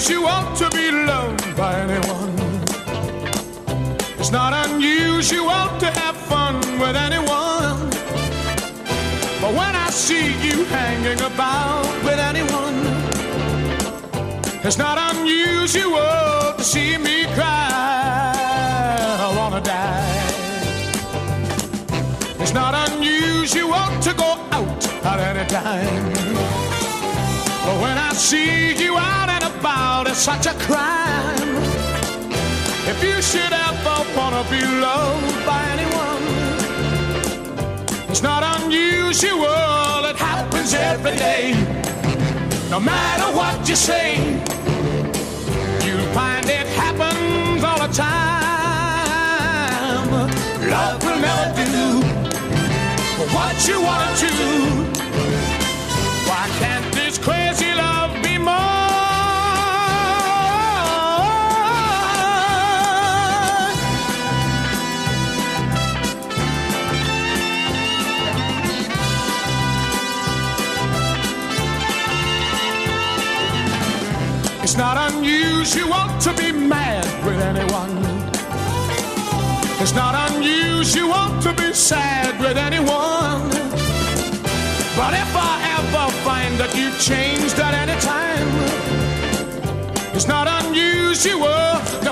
unusual to be loved by anyone. It's not unusual to have fun with anyone. But when I see you hanging about with anyone, it's not unusual to see me cry. I wanna die. It's not unusual to go out at any time. But when I see you out and about, it's such a crime. If you should ever wanna be loved by anyone, it's not unusual, it happens every day. No matter what you say, you'll find it happens all the time. Love will never do what you want to. Why can't this crazy love be more? It's not unusual to be mad with anyone. It's not unusual to be sad with anyone. But if I ever find that you've changed at any time, it's not unusual